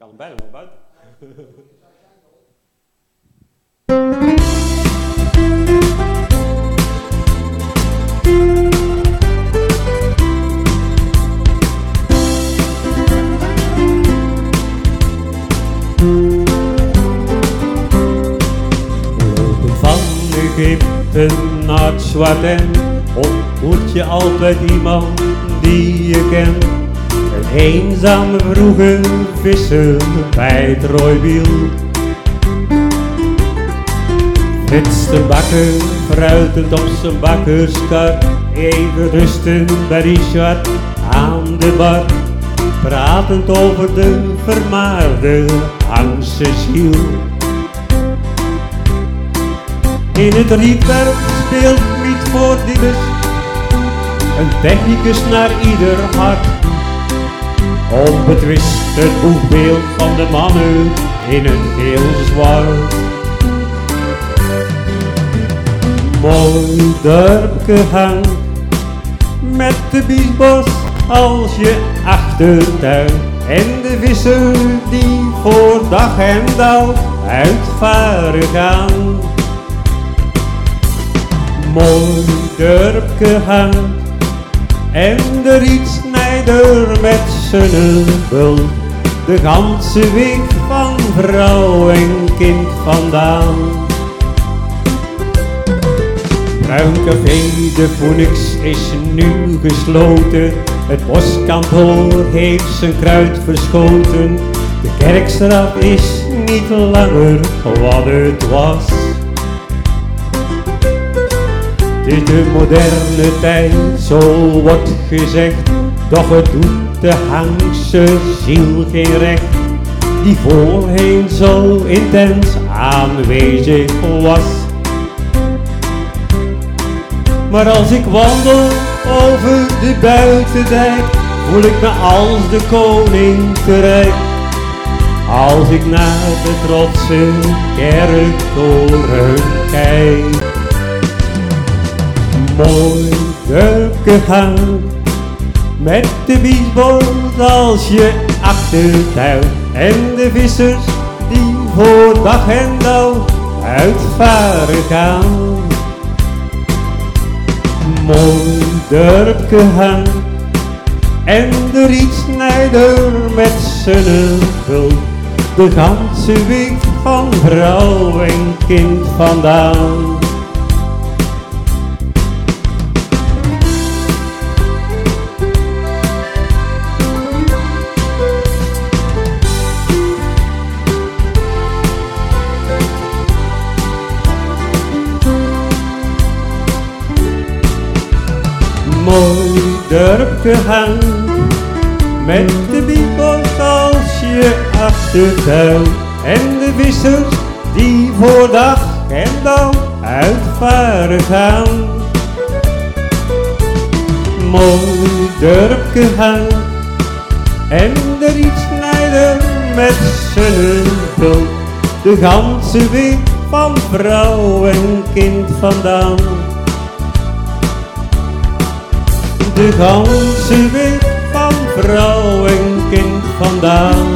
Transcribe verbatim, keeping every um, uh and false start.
kan hem bijna naar buiten. Lopen van Egypte naar het zwart en ontmoet je altijd iemand die je kent. Een eenzame vroege visser bij het Rooiwiel. Frits de bakker, fruitend op zijn bakkerskar, even rustend bij Richard aan de bar. Pratend over de vermaarde Angse ziel. In het rietwerk speelt Piet voor Diebes, een technicus naar ieder hart. Onbetwist het boegbeeld van de mannen in het geel zwart. Mooi dorpke hangt met de biesbos als je achtertuin. En de visser die voor dag en dauw uitvaren gaan. Mooi dorpke hangt en de rietsnijder met zijn bul. De ganse week van vrouw en kind vandaan. Bruin café de Phoenix is nu gesloten. Het boskantoor heeft zijn kruid verschoten. De kerkstraat is niet langer wat het was. Het is de moderne tijd, zo wordt gezegd. Doch het doet de Hangse ziel geen recht, die voorheen zo intens aanwezig was. Maar als ik wandel over de buitendijk, voel ik me als de koning te rijk. Als ik naar de trotse kerktoren kijk. Mooi dorpke hangt met de biesbos als je achtertuin. En de vissers die voor dag en dauw uitvaren gaan. Mooi dorpke hangt en de rietsnijder met zijn vul. De ganse week van vrouw en kind vandaan. Mooi dorpke hangt met de biesbos als je achtertuin. En de vissers die voor dag en dauw uitvaren gaan. Mooi dorpke hangt en de rietsnijder met zijn vul. De ganse week van vrouw en kind vandaan. De ganse week van vrouw en kind vandaan.